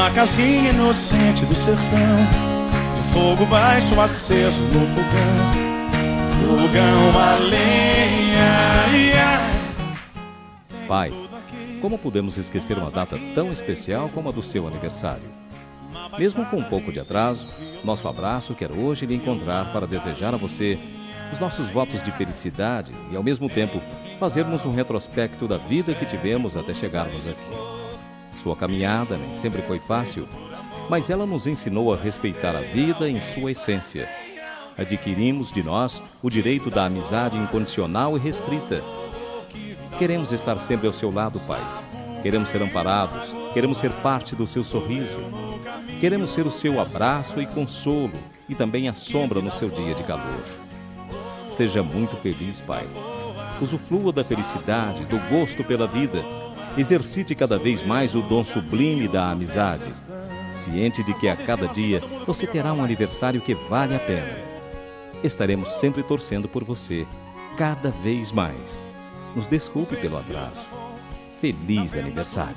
Numa casinha inocente do sertão, de fogo baixo aceso no fogão, fogão a lenha. Pai, como podemos esquecer uma data tão especial como a do seu aniversário? Mesmo com um pouco de atraso, nosso abraço quer hoje lhe encontrar para desejar a você os nossos votos de felicidade e, ao mesmo tempo, fazermos um retrospecto da vida que tivemos até chegarmos aqui. Sua caminhada nem sempre foi fácil, mas ela nos ensinou a respeitar a vida em sua essência. Adquirimos de nós o direito da amizade incondicional e restrita. Queremos estar sempre ao seu lado, Pai. Queremos ser amparados, queremos ser parte do seu sorriso. Queremos ser o seu abraço e consolo e também a sombra no seu dia de calor. Seja muito feliz, Pai. Usufrua da felicidade, do gosto pela vida. Exercite cada vez mais o dom sublime da amizade. Ciente de que a cada dia você terá um aniversário que vale a pena. Estaremos sempre torcendo por você, cada vez mais. Nos desculpe pelo atraso. Feliz aniversário.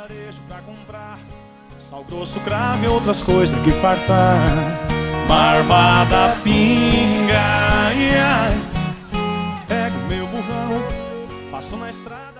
Sal grosso, cravo e outras coisas que fartar. Marvada pinga. Pego meu burrão, passo na estrada.